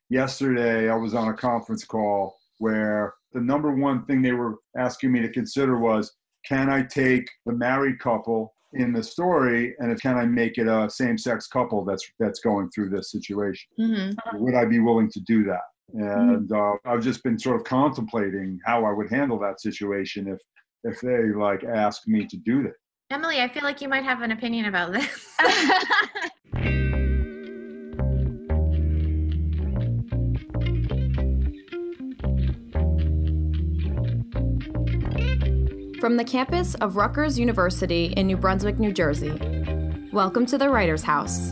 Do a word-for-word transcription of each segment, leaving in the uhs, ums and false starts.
yesterday I was on a conference call where the number one thing they were asking me to consider was, can I take the married couple in the story and can I make it a same-sex couple that's that's going through this situation? Mm-hmm. Would I be willing to do that? And uh, I've just been sort of contemplating how I would handle that situation if if they like asked me to do that. Emily, I feel like you might have an opinion about this. From the campus of Rutgers University in New Brunswick, New Jersey, welcome to the Writer's House.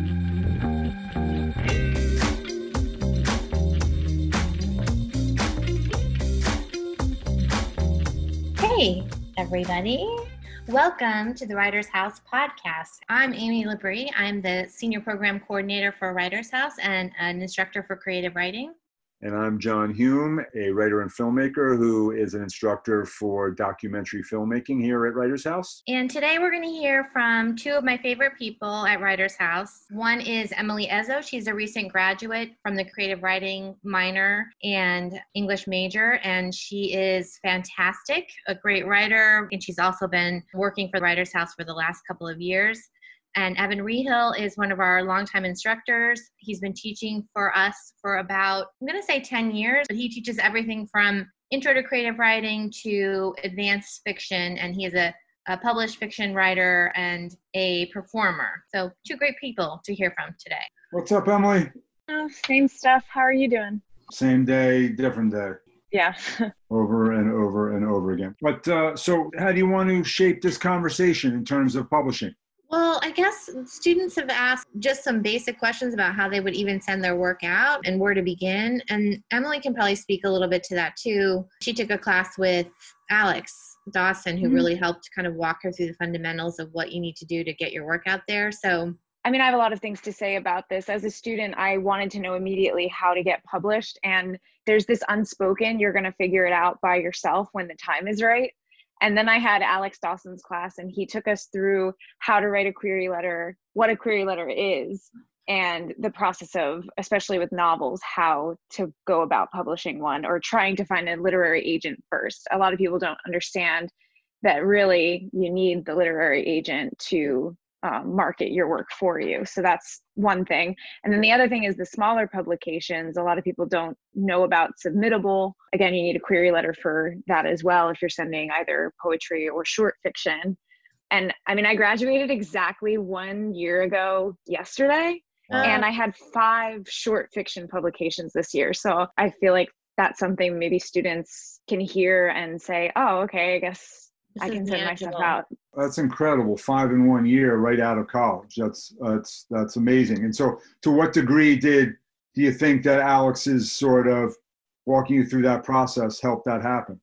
Hey, everybody. Welcome to the Writer's House podcast. I'm Amy Labrie. I'm the Senior Program Coordinator for Writer's House and an instructor for creative writing. And I'm John Hume, a writer and filmmaker who is an instructor for documentary filmmaking here at Writer's House. And today we're going to hear from two of my favorite people at Writer's House. One is Emily Ezzo. She's a recent graduate from the creative writing minor and English major, and she is fantastic, a great writer, and she's also been working for Writer's House for the last couple of years. And Evan Rehill is one of our longtime instructors. He's been teaching for us for about, I'm going to say ten years, but he teaches everything from intro to creative writing to advanced fiction. And he is a, a published fiction writer and a performer. So two great people to hear from today. What's up, Emily? Oh, same stuff. How are you doing? Same day, different day. Yeah. over and over and over again. But uh, so how do you want to shape this conversation in terms of publishing? Well, I guess students have asked just some basic questions about how they would even send their work out and where to begin. And Emily can probably speak a little bit to that too. She took a class with Alex Dawson, who mm-hmm. really helped kind of walk her through the fundamentals of what you need to do to get your work out there. So, I mean, I have a lot of things to say about this. As a student, I wanted to know immediately how to get published. And there's this unspoken, you're going to figure it out by yourself when the time is right. And then I had Alex Dawson's class, and he took us through how to write a query letter, what a query letter is, and the process of, especially with novels, how to go about publishing one or trying to find a literary agent first. A lot of people don't understand that really you need the literary agent to um, market your work for you. So that's one thing. And then the other thing is the smaller publications. A lot of people don't know about Submittable. Again, you need a query letter for that as well if you're sending either poetry or short fiction. And I mean, I graduated exactly one year ago yesterday, uh, and I had five short fiction publications this year. So I feel like that's something maybe students can hear and say, oh, okay, I guess I can send myself out. That's incredible. Five in one year right out of college. That's that's that's amazing. And so to what degree did do you think that Alex's sort of walking you through that process helped that happen?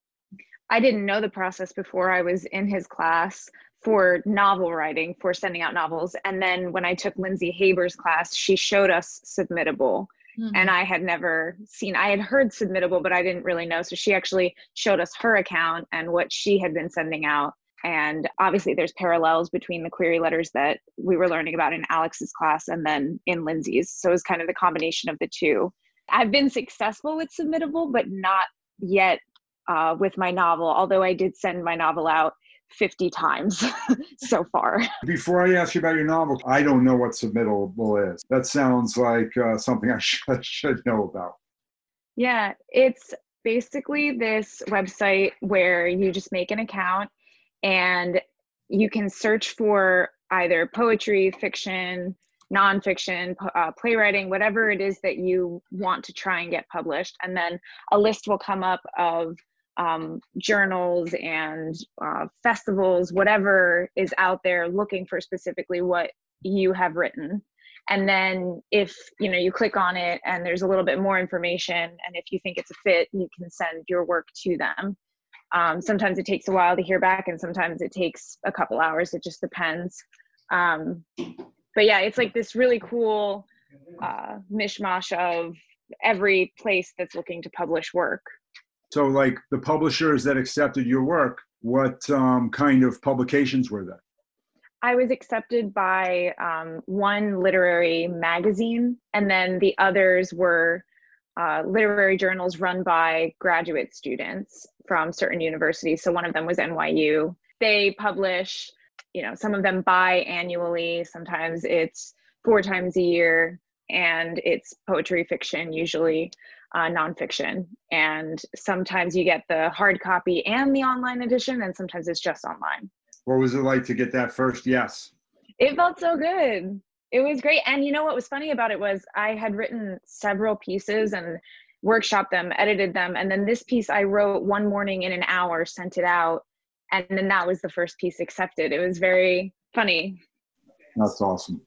I didn't know the process before I was in his class for novel writing, for sending out novels. And then when I took Lindsay Haber's class, she showed us Submittable. Mm-hmm. And I had never seen, I had heard Submittable, but I didn't really know. So she actually showed us her account and what she had been sending out. And obviously there's parallels between the query letters that we were learning about in Alex's class and then in Lindsay's. So it was kind of the combination of the two. I've been successful with Submittable, but not yet uh, with my novel, although I did send my novel out fifty times so far. Before I ask you about your novel, I don't know what Submittable is. That sounds like uh, something I should, should know about. Yeah, it's basically this website where you just make an account and you can search for either poetry, fiction, nonfiction, uh, playwriting, whatever it is that you want to try and get published. And then a list will come up of um, journals and uh, festivals, whatever is out there looking for specifically what you have written. And then if, you know, you click on it and there's a little bit more information, and if you think it's a fit, you can send your work to them. Um, sometimes it takes a while to hear back, and sometimes it takes a couple hours. It just depends. Um, but yeah, it's like this really cool uh, mishmash of every place that's looking to publish work. So like the publishers that accepted your work, what um, kind of publications were they? I was accepted by um, one literary magazine, and then the others were uh, literary journals run by graduate students from certain universities. So one of them was N Y U. They publish, you know, some of them biannually, sometimes it's four times a year, and it's poetry, fiction, usually uh, nonfiction. And sometimes you get the hard copy and the online edition, and sometimes it's just online. What was it like to get that first yes? It felt so good. It was great. And you know what was funny about it was I had written several pieces and workshopped them, edited them. And then this piece I wrote one morning in an hour, sent it out. And then that was the first piece accepted. It was very funny. That's awesome.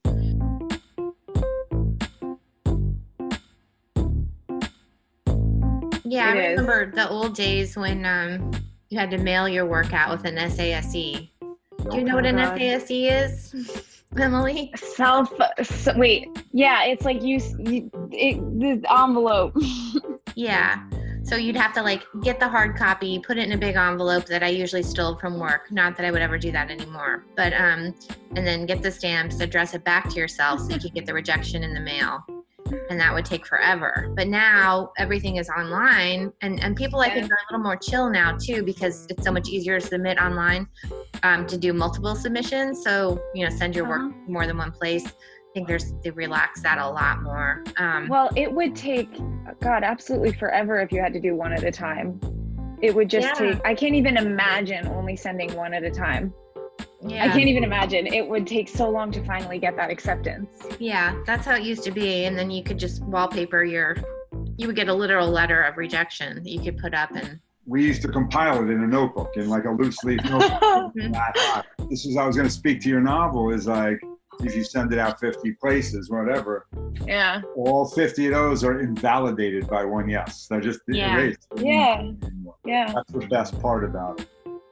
Yeah, It I is. remember the old days when um, you had to mail your work out with an S A S E. Do you know what an God. S A S E is, Emily? Self, so, wait, yeah, it's like you, you it, the envelope. Yeah. So you'd have to like get the hard copy, put it in a big envelope that I usually stole from work. Not that I would ever do that anymore. But um, and then get the stamps, address it back to yourself so you could get the rejection in the mail. And that would take forever. But now everything is online, and, and people I think are a little more chill now too, because it's so much easier to submit online, um, to do multiple submissions. So, you know, send your work Uh-huh. more than one place. I think there's, they relax that a lot more. Um, Well, it would take, God, absolutely forever if you had to do one at a time. It would just Yeah. take, I can't even imagine only sending one at a time. yeah. I can't even imagine. It would take so long to finally get that acceptance. Yeah, that's how it used to be. And then you could just wallpaper your, you would get a literal letter of rejection that you could put up and. We used to compile it in a notebook, in like a loose leaf notebook. This is, I was going to speak to your novel, is like, if you send it out fifty places, whatever, Yeah. all fifty of those are invalidated by one yes. They're just Yeah. erased. Yeah. Yeah. That's the best part about it.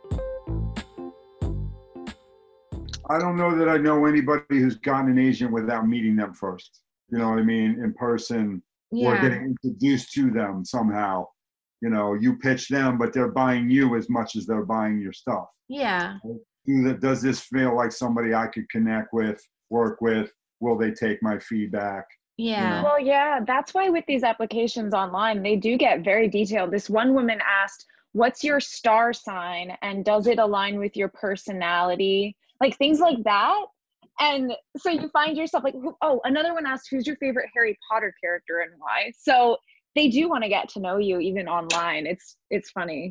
I don't know that I know anybody who's gotten an agent without meeting them first. You know what I mean? In person, or Yeah. getting introduced to them somehow. You know, you pitch them, but they're buying you as much as they're buying your stuff. Yeah. Do that, does this feel like somebody I could connect with, work with? Will they take my feedback? Yeah. Well, yeah, that's why with these applications online, they do get very detailed. This one woman asked, what's your star sign? And does it align with your personality? Like things like that. And so you find yourself like, who- oh, another one asked, who's your favorite Harry Potter character and why? So they do want to get to know you even online. It's, it's funny.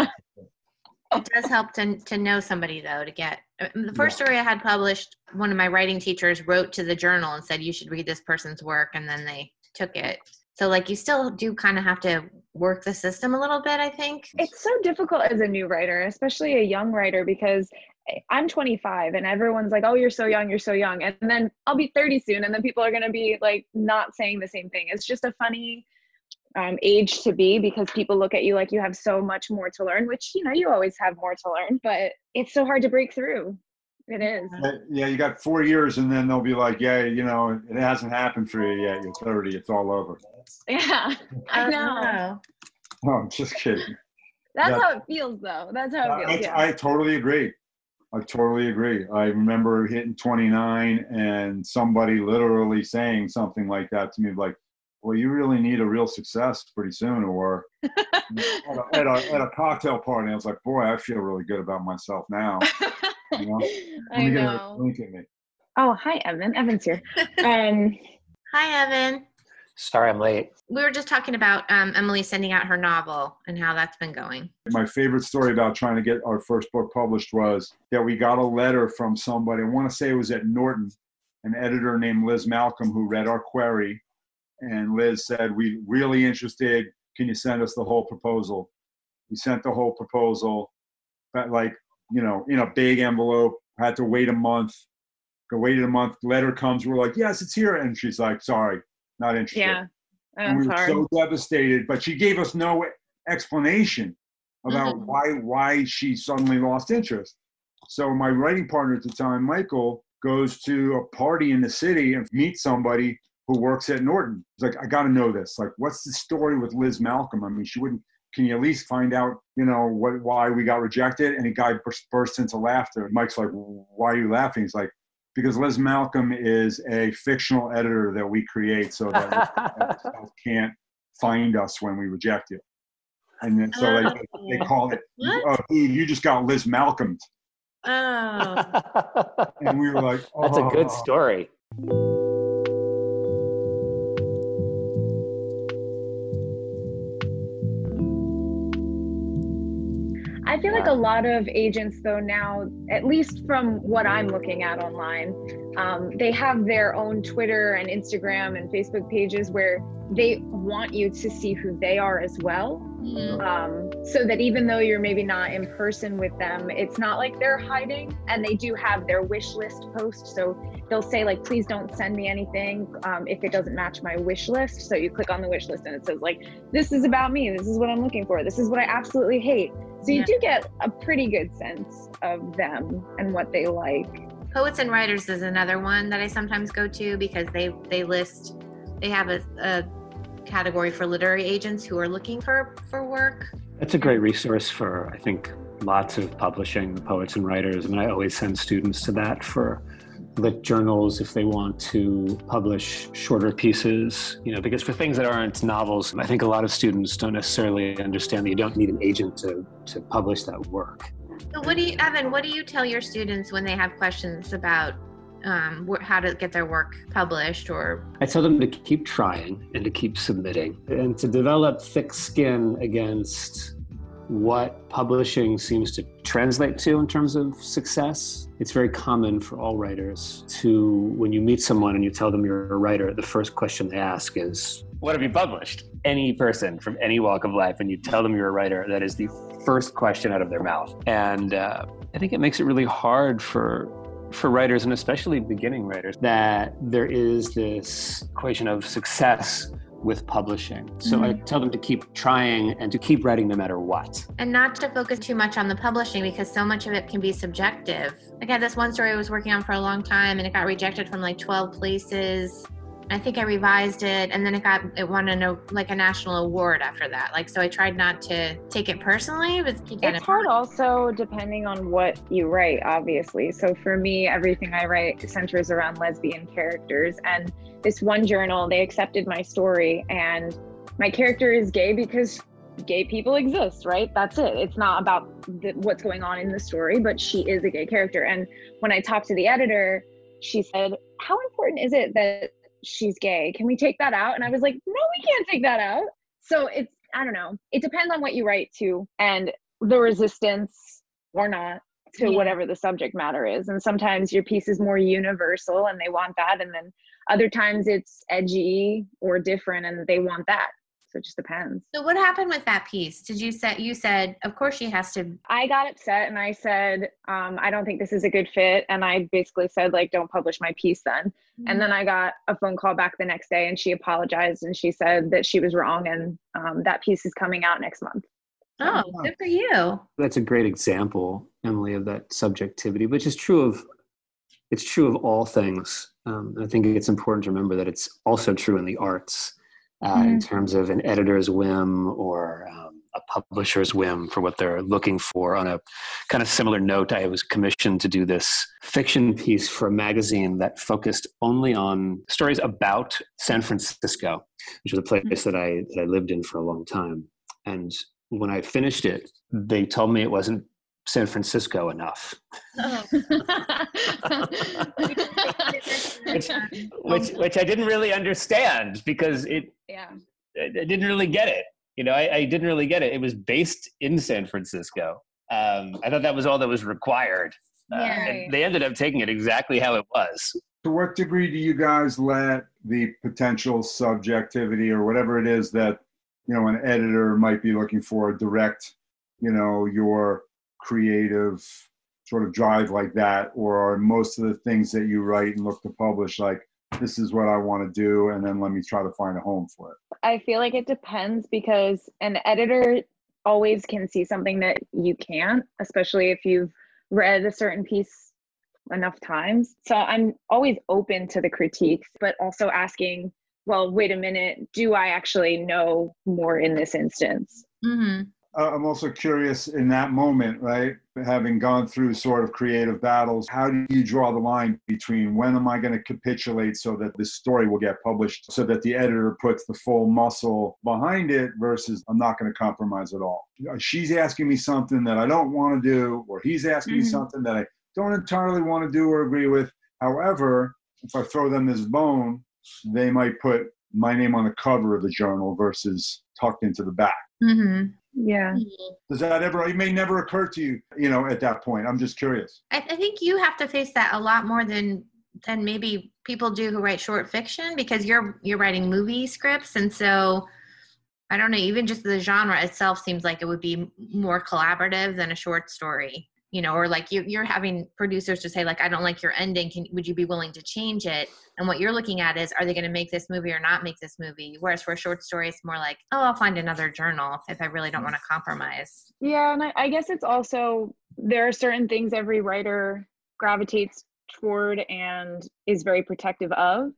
It does help to to know somebody though, to get the first story I had published. One of my writing teachers wrote to the journal and said, you should read this person's work. And then they took it. So like you still do kind of have to work the system a little bit, I think. It's so difficult as a new writer, especially a young writer, because I'm twenty-five and everyone's like, oh, you're so young, you're so young. And then I'll be thirty soon. And then people are going to be like, not saying the same thing. It's just a funny um, age to be, because people look at you like you have so much more to learn, which, you know, you always have more to learn, but it's so hard to break through. It is. Yeah, you got four years and then they'll be like, yeah, you know, it hasn't happened for you yet. You're thirty, it's all over. Yeah, I Oh, know. no. No, I'm just kidding. That's Yeah. how it feels, though. That's how it I, feels. Yeah. I totally agree. I totally agree. I remember hitting twenty-nine and somebody literally saying something like that to me, like, well, you really need a real success pretty soon. Or at, a, at, a, at a cocktail party, I was like, boy, I feel really good about myself now. You know? Let I me get a know. drink at me. Oh, hi, Evan. Evan's here. Um, Hi, Evan. Sorry, I'm late. We were just talking about um, Emily sending out her novel and how that's been going. My favorite story about trying to get our first book published was that we got a letter from somebody, I want to say it was at Norton, an editor named Liz Malcolm, who read our query. And Liz said, we really interested. Can you send us the whole proposal? We sent the whole proposal, but like, you know, in a big envelope, had to wait a month. Waited a month, letter comes, we're like, yes, it's here. And she's like, sorry, not interested. yeah. And we That's were hard. so devastated, but she gave us no explanation about Mhm. why why she suddenly lost interest. So my writing partner at the time, Michael, goes to a party in the city and meets somebody who works at Norton. He's like, I got to know this. Like, what's the story with Liz Malcolm? I mean, she wouldn't can you at least find out, you know, what, why we got rejected? And the guy burst, burst into laughter. Mike's like, why are you laughing? He's like, because Liz Malcolm is a fictional editor that we create so that Liz can't find us when we reject you. And then, so oh. they, they call it, oh, dude, you just got Liz Malcolmed. Oh. And we were like, oh. That's a good story. I feel like a lot of agents, though, now, at least from what I'm looking at online, um, they have their own Twitter and Instagram and Facebook pages where they want you to see who they are as well. Mm-hmm. Um, so that even though you're maybe not in person with them, it's not like they're hiding, and they do have their wish list post. So they'll say like, please don't send me anything um, if it doesn't match my wish list. So you click on the wish list and it says like, this is about me. This is what I'm looking for. This is what I absolutely hate. So you yeah. do get a pretty good sense of them and what they like. Poets and Writers is another one that I sometimes go to because they, they list, they have a, a category for literary agents who are looking for, for work. That's a great resource for, I think, lots of publishing, Poets and Writers. I mean, I always send students to that for lit journals if they want to publish shorter pieces, you know, because for things that aren't novels, I think a lot of students don't necessarily understand that you don't need an agent to, to publish that work. So what do you, Evan, what do you tell your students when they have questions about um, how to get their work published? Or I tell them to keep trying and to keep submitting and to develop thick skin against what publishing seems to translate to in terms of success. It's very common for all writers to, when you meet someone and you tell them you're a writer, the first question they ask is, what have you published? Any person from any walk of life, and you tell them you're a writer, that is the first question out of their mouth. And uh, I think it makes it really hard for for writers, and especially beginning writers, that there is this equation of success with publishing. So mm-hmm. I tell them to keep trying and to keep writing no matter what. And not to focus too much on the publishing because so much of it can be subjective. Like I had this one story I was working on for a long time and it got rejected from like twelve places. I think I revised it and then it got, it won a, like a national award after that. Like, so I tried not to take it personally, but keep that It's hard mind. Also depending on what you write, obviously. So for me, everything I write centers around lesbian characters. And this one journal, they accepted my story and my character is gay because gay people exist, right? That's it. It's not about the, what's going on in the story, but she is a gay character. And when I talked to the editor, she said, how important is it that she's gay? Can we take that out? And I was like, no, we can't take that out. So it's, I don't know. It depends on what you write to and the resistance or not to yeah. whatever the subject matter is. And sometimes your piece is more universal and they want that. And then other times it's edgy or different and they want that. So it just depends. So what happened with that piece? Did you say, you said, of course she has to. I got upset and I said, um, I don't think this is a good fit. And I basically said, like, don't publish my piece then. Mm-hmm. And then I got a phone call back the next day and she apologized and she said that she was wrong. And um, that piece is coming out next month. Oh, good for you. That's a great example, Emily, of that subjectivity, which is true of, it's true of all things. Um, I think it's important to remember that it's also true in the arts. Uh, mm-hmm. in terms of an editor's whim or um, a publisher's whim for what they're looking for. On a kind of similar note, I was commissioned to do this fiction piece for a magazine that focused only on stories about San Francisco, which was a place mm-hmm. that I that I lived in for a long time. And when I finished it, they told me it wasn't San Francisco enough. Oh. which, which, which I didn't really understand because it, yeah. I, I didn't really get it. You know, I, I didn't really get it. It was based in San Francisco. Um, I thought that was all that was required. Uh, yeah. And they ended up taking it exactly how it was. To what degree do you guys let the potential subjectivity or whatever it is that, you know, an editor might be looking for direct, you know, your creative sort of drive like that, or are most of the things that you write and look to publish like, this is what I want to do, and then let me try to find a home for it? I feel like it depends because an editor always can see something that you can't, especially if you've read a certain piece enough times. So I'm always open to the critiques, but also asking, well, wait a minute, do I actually know more in this instance? Mm-hmm. Uh, I'm also curious in that moment, right? Having gone through sort of creative battles, how do you draw the line between when am I going to capitulate so that this story will get published, so that the editor puts the full muscle behind it versus I'm not going to compromise at all? She's asking me something that I don't want to do, or he's asking mm-hmm. me something that I don't entirely want to do or agree with. However, if I throw them this bone, they might put my name on the cover of the journal versus tucked into the back. Mm-hmm. Yeah. Does that ever, it may never occur to you, you know, at that point? I'm just curious. I, I think you have to face that a lot more than than maybe people do who write short fiction, because you're you're writing movie scripts. And so, I don't know, even just the genre itself seems like it would be more collaborative than a short story, you know, or like you, you're having producers to say, like, I don't like your ending. Can, would you be willing to change it? And what you're looking at is, are they going to make this movie or not make this movie? Whereas for a short story, it's more like, oh, I'll find another journal if I really don't want to compromise. Yeah, and I, I guess it's also, there are certain things every writer gravitates toward and is very protective of.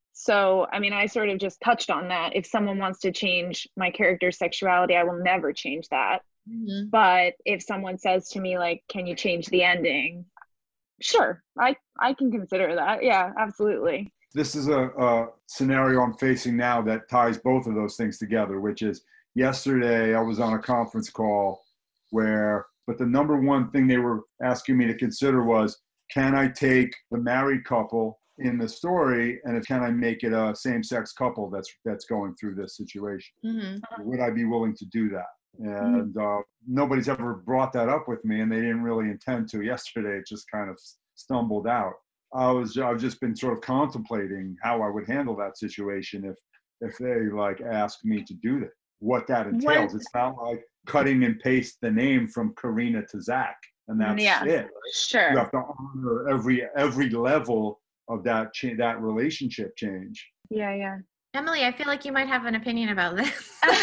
So, I mean, I sort of just touched on that. If someone wants to change my character's sexuality, I will never change that. Mm-hmm. But if someone says to me, like, can you change the ending? Sure, I, I can consider that. Yeah, absolutely. This is a, a scenario I'm facing now that ties both of those things together, which is yesterday I was on a conference call where, but the number one thing they were asking me to consider was, can I take the married couple in the story and can I make it a same-sex couple that's that's going through this situation? Mm-hmm. Would I be willing to do that? And uh, nobody's ever brought that up with me, and they didn't really intend to yesterday. It just kind of stumbled out. I was, I've just been sort of contemplating how I would handle that situation if, if they like asked me to do that, what that entails. What? It's not like cutting and paste the name from Karina to Zach, and that's yeah, it. Right? Sure. You have to honor every, every level of that, cha- that relationship change. Yeah, yeah. Emily, I feel like you might have an opinion about this.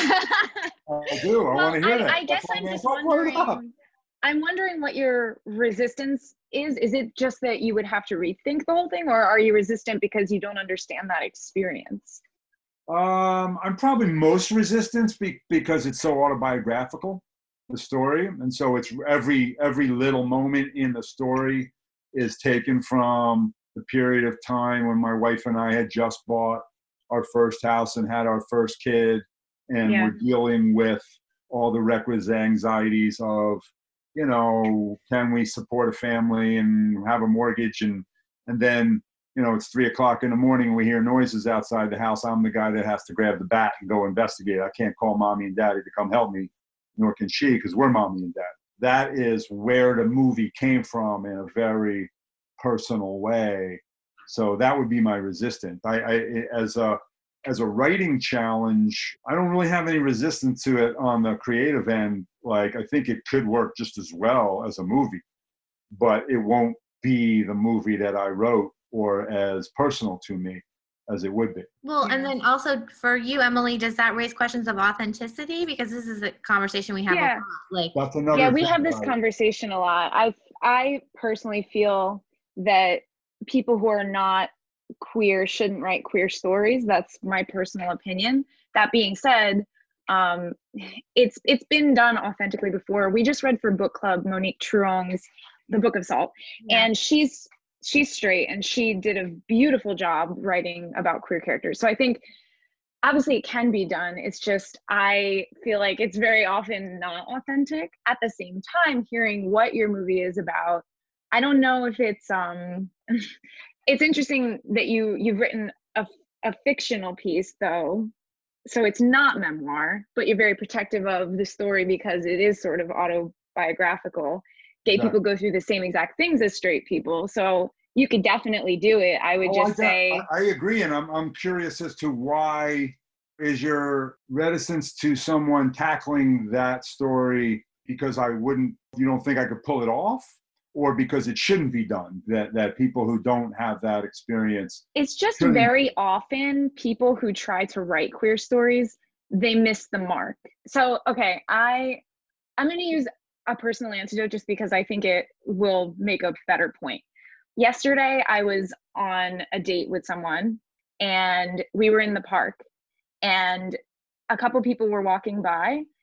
I do. I well, want to hear I, that. I guess I'm just wondering. I'm wondering what your resistance is. Is it just that you would have to rethink the whole thing, or are you resistant because you don't understand that experience? Um, I'm probably most resistant be- because it's so autobiographical, the story, and so it's every every little moment in the story is taken from the period of time when my wife and I had just bought our first house and had our first kid, and yeah. we're dealing with all the requisite anxieties of, you know, can we support a family and have a mortgage, and and then, you know, it's three o'clock in the morning and we hear noises outside the house. I'm the guy that has to grab the bat and go investigate. I can't call mommy and daddy to come help me, nor can she, because we're mommy and dad. That is where the movie came from in a very personal way. So that would be my resistance. I, I as a as a writing challenge, I don't really have any resistance to it on the creative end. Like, I think it could work just as well as a movie, but it won't be the movie that I wrote or as personal to me as it would be. Well, and then also for you, Emily, does that raise questions of authenticity? Because this is a conversation we have yeah. a lot. Like, That's another yeah, we thing have this conversation a lot. I I personally feel that people who are not queer shouldn't write queer stories. That's my personal opinion. That being said, um, it's it's been done authentically before. We just read for book club Monique Truong's The Book of Salt, yeah. and she's she's straight, and she did a beautiful job writing about queer characters. So I think obviously it can be done. It's just I feel like it's very often not authentic. At the same time, hearing what your movie is about, I don't know if it's um. It's interesting that you you've written a, a fictional piece, though, so it's not memoir, but you're very protective of the story because it is sort of autobiographical. Gay exactly. people go through the same exact things as straight people, so you could definitely do it. I would oh, just I say I, I agree, and I'm I'm curious as to why is your reticence to someone tackling that story because I wouldn't. You don't think I could pull it off? Or because it shouldn't be done, that, that people who don't have that experience. It's just very often people who try to write queer stories, they miss the mark. So, okay, I, I'm going to use a personal anecdote just because I think it will make a better point. Yesterday, I was on a date with someone and we were in the park and a couple people were walking by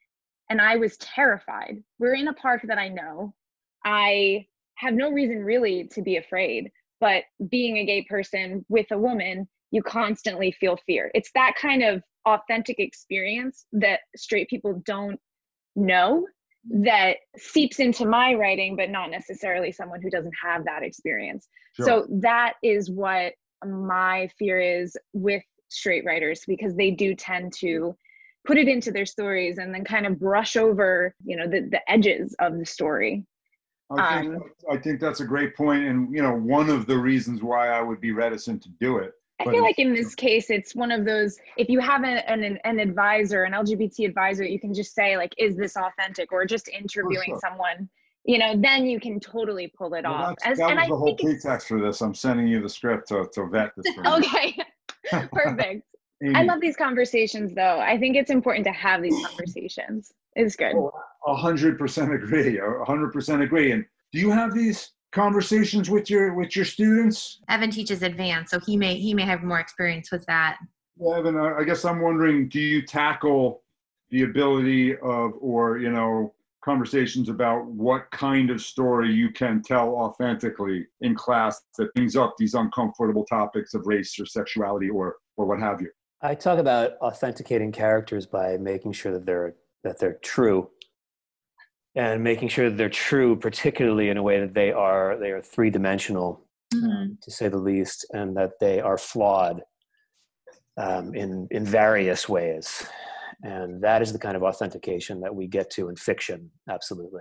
And I was terrified. We're in a park that I know. I have no reason really to be afraid, but being a gay person with a woman, you constantly feel fear. It's that kind of authentic experience that straight people don't know that seeps into my writing, but not necessarily someone who doesn't have that experience. Sure. So that is what my fear is with straight writers, because they do tend to put it into their stories and then kind of brush over, you know, the, the edges of the story. I think, um, I think that's a great point. And, you know, one of the reasons why I would be reticent to do it. I feel like in this case, it's one of those, if you have a, an, an advisor, an L G B T advisor, you can just say like, is this authentic, or just interviewing sure. someone, you know, then you can totally pull it well, off. As, that was and the I whole pretext for this. I'm sending you the script to, to vet this. For okay, perfect. I love these conversations though. I think it's important to have these conversations. It's good. A hundred percent agree. A hundred percent agree. And do you have these conversations with your with your students? Evan teaches advanced, so he may he may have more experience with that. Yeah, Evan, I guess I'm wondering, do you tackle the ability of, or you know, conversations about what kind of story you can tell authentically in class that brings up these uncomfortable topics of race or sexuality or or what have you? I talk about authenticating characters by making sure that they're that they're true, and making sure that they're true, particularly in a way that they are they are three-dimensional, mm-hmm. um, to say the least, and that they are flawed um, in in various ways. And that is the kind of authentication that we get to in fiction, absolutely.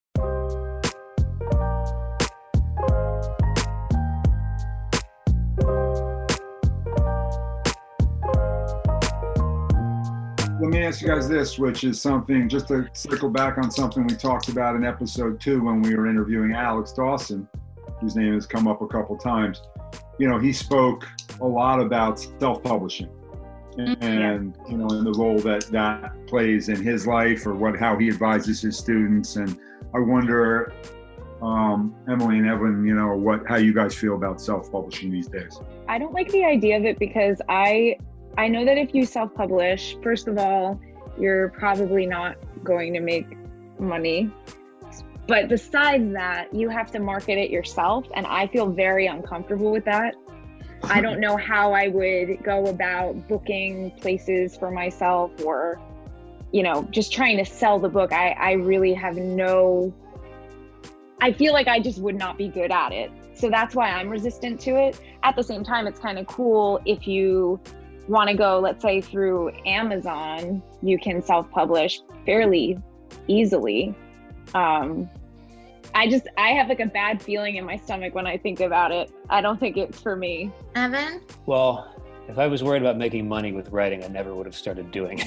Let me ask you guys this, which is something, just to circle back on something we talked about in episode two when we were interviewing Alex Dawson, whose name has come up a couple times. You know, he spoke a lot about self-publishing and, you know, and the role that that plays in his life, or what, how he advises his students. And I wonder, um, Emily and Evan, you know, what, how you guys feel about self-publishing these days? I don't like the idea of it, because I, I know that if you self-publish, first of all, you're probably not going to make money. But besides that, you have to market it yourself. And I feel very uncomfortable with that. I don't know how I would go about booking places for myself, or, you know, just trying to sell the book. I, I really have no, I feel like I just would not be good at it. So that's why I'm resistant to it. At the same time, it's kind of cool if you want to go, let's say through Amazon, you can self-publish fairly easily. Um, I just, I have like a bad feeling in my stomach when I think about it. I don't think it's for me. Evan? Well, if I was worried about making money with writing, I never would have started doing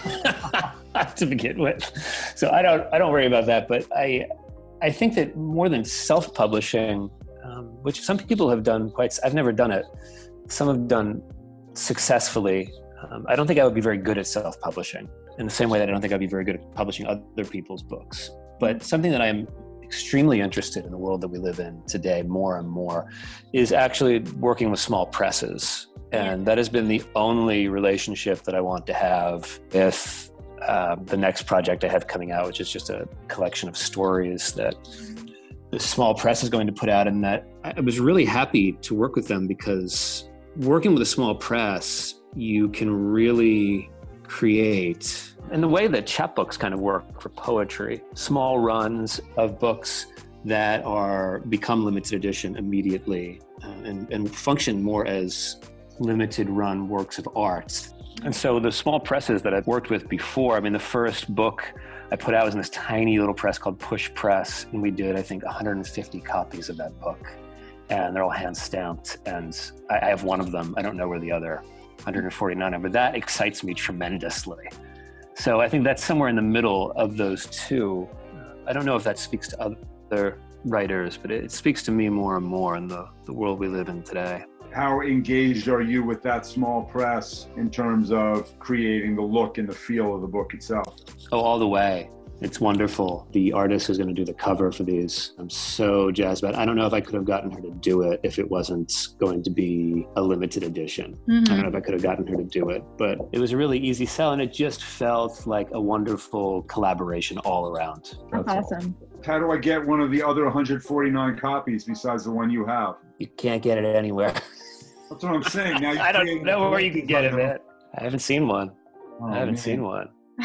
it to begin with. So I don't, I don't worry about that. But I, I think that more than self-publishing, um, which some people have done quite, I've never done it. Some have done successfully. Um, I don't think I would be very good at self-publishing, in the same way that I don't think I'd be very good at publishing other people's books. But something that I'm extremely interested in the world that we live in today, more and more, is actually working with small presses. And that has been the only relationship that I want to have with uh, the next project I have coming out, which is just a collection of stories that the small press is going to put out. And that I was really happy to work with them, because working with a small press, you can really create, in the way that chapbooks kind of work for poetry, small runs of books that are become limited edition immediately, uh, and, and function more as limited run works of art. And so the small presses that I've worked with before, I mean, the first book I put out was in this tiny little press called Push Press, and we did, I think, one hundred fifty copies of that book. And they're all hand stamped, and I, I have one of them. I don't know where the other one hundred forty-nine are, but that excites me tremendously. So I think that's somewhere in the middle of those two. I don't know if that speaks to other writers, but it speaks to me more and more in the, the world we live in today. How engaged are you with that small press in terms of creating the look and the feel of the book itself? Oh, all the way. It's wonderful. The artist who's going to do the cover for these, I'm so jazzed about it. I don't know if I could have gotten her to do it if it wasn't going to be a limited edition. Mm-hmm. I don't know if I could have gotten her to do it, but it was a really easy sell, and it just felt like a wonderful collaboration all around. That's, That's awesome. All. How do I get one of the other one hundred forty-nine copies besides the one you have? You can't get it anywhere. That's what I'm saying. Now you I don't know where you can get it, man. I haven't seen one. Oh, I haven't man. seen one.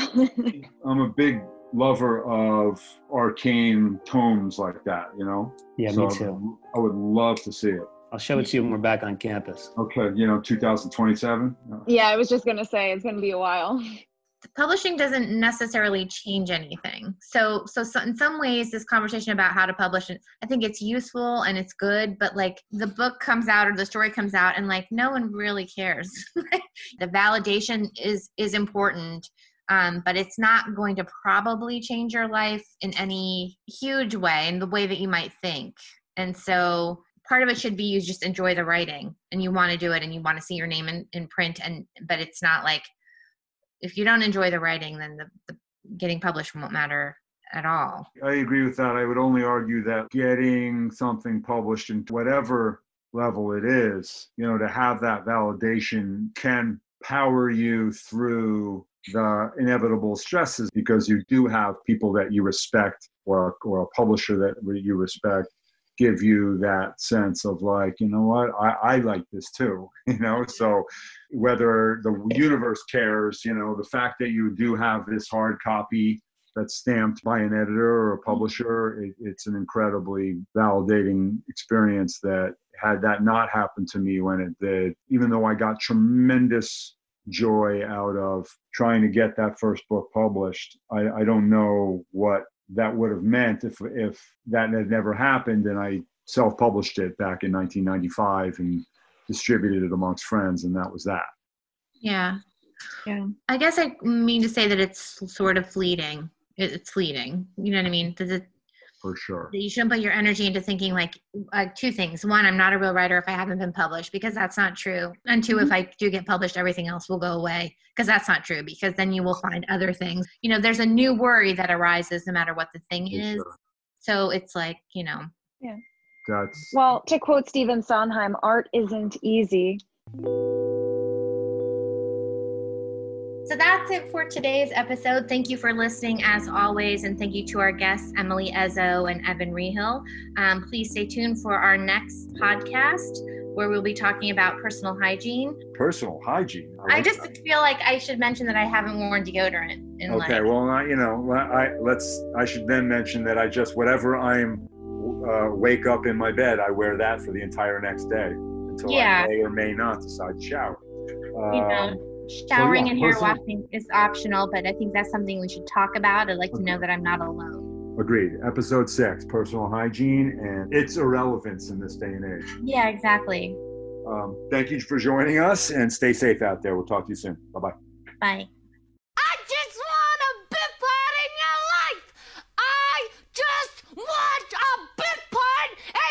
I'm a big lover of arcane tomes like that, you know? Yeah, so me too. I would love to see it. I'll show it to you when we're back on campus. Okay, you know, two thousand twenty-seven? No. Yeah, I was just going to say it's going to be a while. Publishing doesn't necessarily change anything. So, so, so in some ways, this conversation about how to publish, I think it's useful and it's good, but like the book comes out or the story comes out and like no one really cares. The validation is is important, um, but it's not going to probably change your life in any huge way, in the way that you might think. And so part of it should be you just enjoy the writing and you want to do it and you want to see your name in, in print. And but it's not like, if you don't enjoy the writing, then the, the getting published won't matter at all. I agree with that. I would only argue that getting something published in whatever level it is, you know, to have that validation can power you through the inevitable stresses, because you do have people that you respect, or, or a publisher that you respect, give you that sense of like, you know what, I, I like this too, you know? So whether the universe cares, you know, the fact that you do have this hard copy that's stamped by an editor or a publisher, it, it's an incredibly validating experience that had that not happened to me when it did, even though I got tremendous joy out of trying to get that first book published, I, I don't know what that would have meant if if that had never happened and I self-published it back in nineteen ninety-five and distributed it amongst friends, and that was that. Yeah. Yeah. I guess I mean to say that it's sort of fleeting. It, it's fleeting. You know what I mean? Does it, For sure. You shouldn't put your energy into thinking like, like two things. One, I'm not a real writer if I haven't been published, because that's not true. And two, if I do get published, everything else will go away, because that's not true, because then you will find other things. You know, there's a new worry that arises no matter what the thing For is. sure. So it's like, you know. Yeah. That's Well, to quote Stephen Sondheim, art isn't easy. So that's it for today's episode. Thank you for listening as always, and thank you to our guests, Emily Ezzo and Evan Rehill. Um, please stay tuned for our next podcast, where we'll be talking about personal hygiene. Personal hygiene. I, like just that. feel like I should mention that I haven't worn deodorant in Okay, like, well, I, you know, I let's. I should then mention that I just whatever I'm uh, wake up in my bed, I wear that for the entire next day until Yeah. I may or may not decide to shower. Um, you know, showering yeah, and hair personal- washing is optional, but I think that's something we should talk about. I'd like to know that I'm not alone. Agreed. Episode six, personal hygiene and its irrelevance in this day and age. Yeah, exactly. Um, thank you for joining us, and stay safe out there. We'll talk to you soon. Bye-bye. Bye. I just want a big part in your life. I just want a big part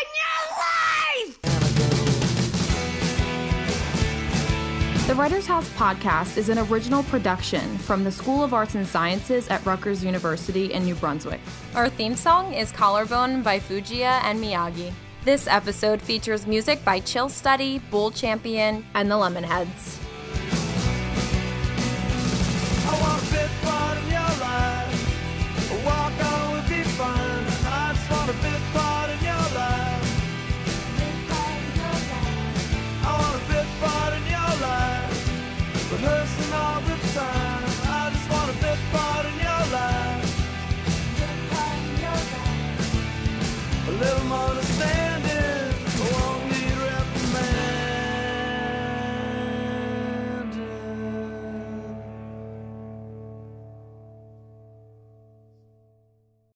in your life. The Writers House podcast is an original production from the School of Arts and Sciences at Rutgers University in New Brunswick. Our theme song is Collarbone by Fujiya and Miyagi. This episode features music by Chill Study, Bull Champion, and the Lemonheads.